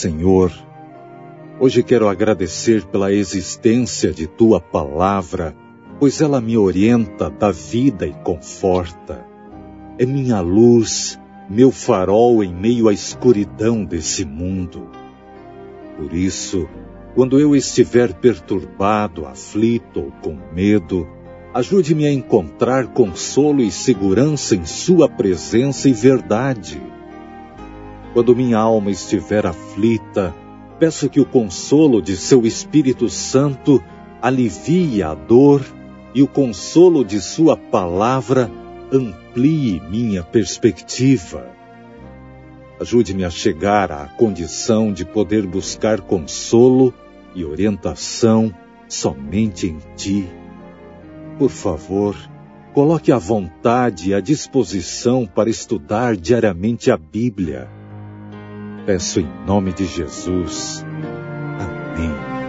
Senhor, hoje quero agradecer pela existência de Tua Palavra, pois ela me orienta, dá vida e conforta. É minha luz, meu farol em meio à escuridão desse mundo. Por isso, quando eu estiver perturbado, aflito ou com medo, ajude-me a encontrar consolo e segurança em Sua presença e verdade. Quando minha alma estiver aflita, peço que o consolo de Seu Espírito Santo alivie a dor e o consolo de Sua palavra amplie minha perspectiva. Ajude-me a chegar à condição de poder buscar consolo e orientação somente em Ti. Por favor, coloque a vontade e a disposição para estudar diariamente a Bíblia. Peço em nome de Jesus. Amém.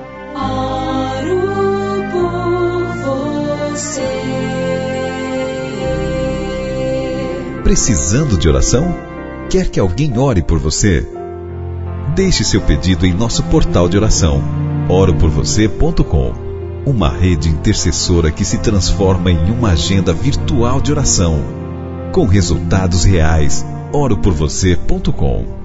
Oro por você. Precisando de oração? Quer que alguém ore por você? Deixe seu pedido em nosso portal de oração, oroporvocê.com. Uma rede intercessora que se transforma em uma agenda virtual de oração, com resultados reais. oroporvocê.com.